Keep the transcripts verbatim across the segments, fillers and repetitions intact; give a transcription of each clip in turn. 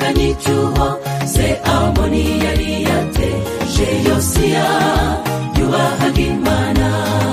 yaganye icyuho se Amoni yari yateje Yosiya yubahaga Imana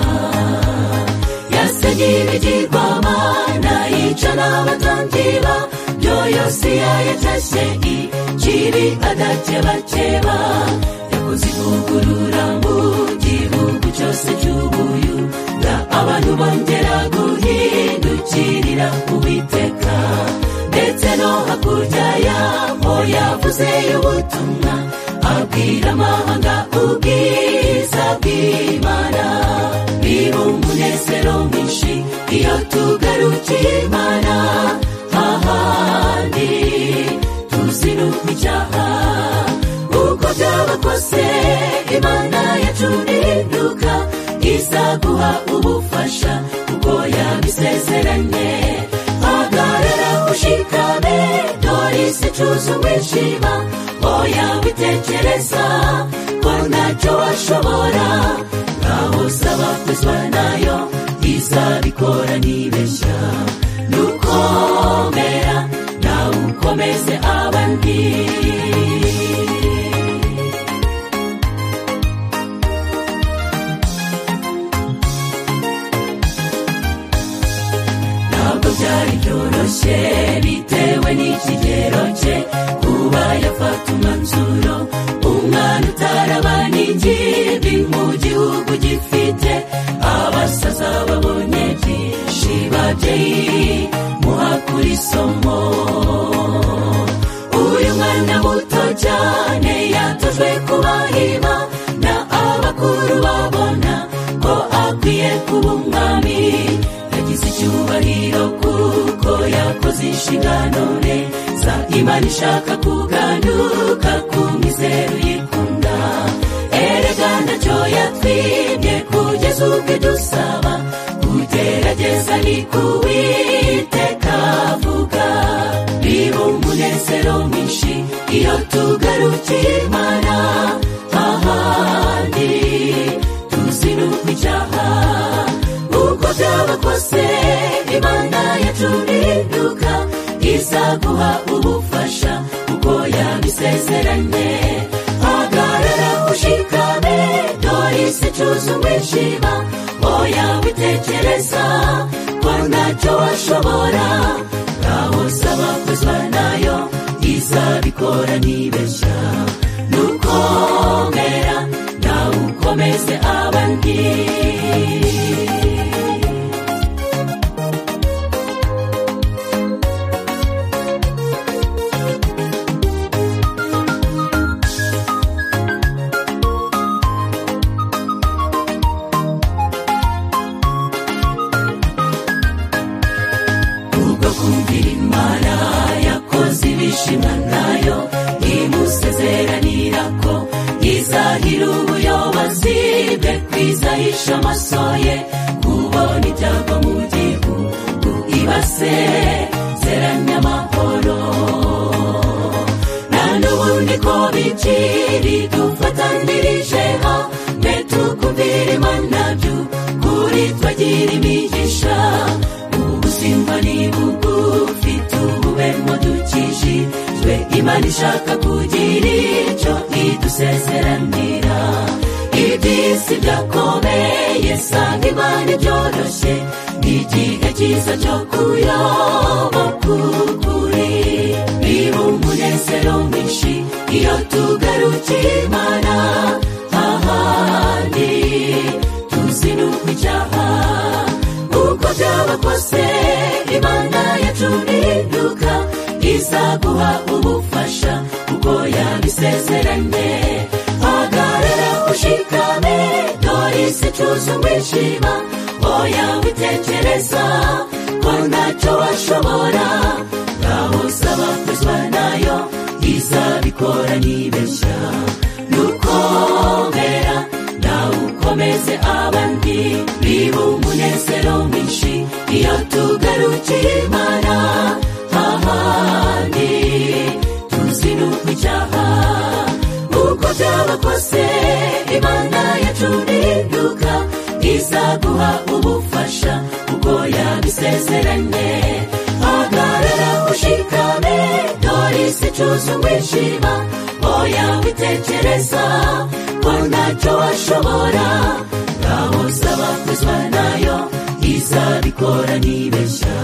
yasenye ibigirwamana yica n'abatambyi babyo Yosiya yatashye ikibi adakebakeba yakoze ivugurura mu gihugu cyose cy'Ubuyuda abantu bongera guhindukirira Uwiteka ndetse no hakurya yaho yavuze ubutumwa abwira amahanga ubwiza bw'Imana biba umunezero mwinshi iyo tugarukiye Imana ahandi tuzinuka icyaha uko byaba kose Imana yacu niduka izaguha ubufasha kuko yabisezeranye hagarara ushikame dore isi icuza umwijima oya witekereza ko ntacyo washobora ngaho saba kwezwa nayo izabikora nibeshya nukomera nawe ukomeze abandi ntabwo byari byoroshye bitewe n'ikigero cye kuba yafata umwanzuro umwana utarabana ingimbi mu gihugu gifite abasaza babonye byinshi babyeyi muhakura isomo uyu mwana muto cyane yatojwe kubahima na abakuru babona ko akwiye kuba umwami yagize icyubahiro kuko yakoze inshingano neza Imana ishaka kuganuka ku mizero yikunda erega ntacyo yatwibye kugeza ubwo dusaba kugerageza ni kuwiteka avuga biba umunezero mwinshi iyo tugarukiye Imana ahandi tuzinuka icyaha uko byaba kose Imana yacu niduka izaguha ubufasha kuko yabisezeranye hagarara ushikame dore isi icuza umwijima oya witekereza ko ntacyo washobora ngaho saba kwezwa nayo izabikora nibeshya nukomera nawe ukomeze abandi kumvira Imana yakoze ibishimwa nayo imusezeranira ko izahira ubuyobozi bwe kwizahisha amaso ye kubona ibyago mu gihugu ibasezeranya amahoro na n'ubundi ko bikiri dufatanirije hamwe tukumvira Imana by'ukuri twagira imigisha ubuzima ni bugufi tububemo dukijijwe Imana ishaka kugira icyo idusezeranira iby'isi byakomeye sanga Imana byoroshye igihe cyiza cyo kuyoboka ukuri biba umunezero mwinshi iyo tugarukiye Imana ahandi tuzinuka icyaha uko byaba kose Imana yacu niduka izaguha ubufasha kuko yabisezeranye hagarara ushikame dore isi icuza umwijima oya witekereza ko ntacyo washobora ngaho saba kwezwa nayo izabikora nibeshya nukomera nawe ukomeze abandi biba umunezero mwinshi iyo tugarukiye Imana ahandi tuzinuka icyaha uko byaba kose Imana yacu niduka izaguha ubufasha kuko yabisezeranye hagarara ushikame dore isi wicuza umwijima oya witekereza ko ntacyo washobora ngaho saba kuzwa nayo izabikora nibeshya